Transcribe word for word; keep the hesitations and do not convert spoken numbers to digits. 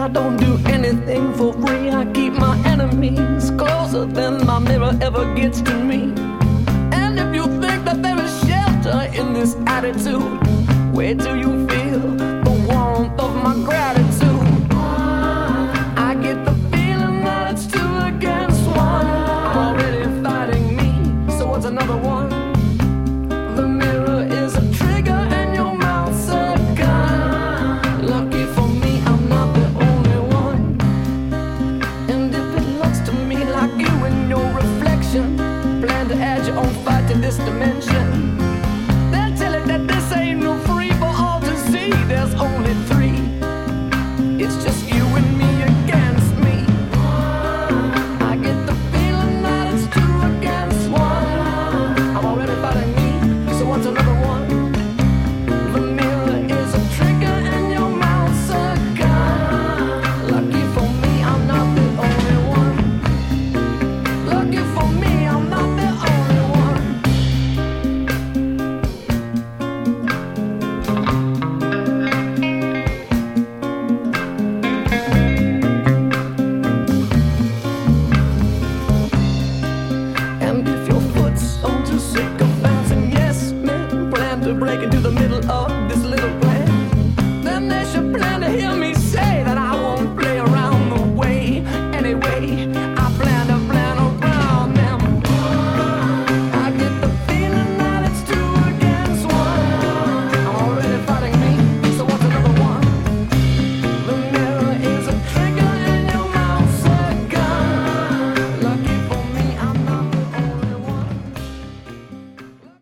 I don't do anything for free. I keep my enemies closer than my mirror ever gets to me. And if you think that there is shelter in this attitude, wait till you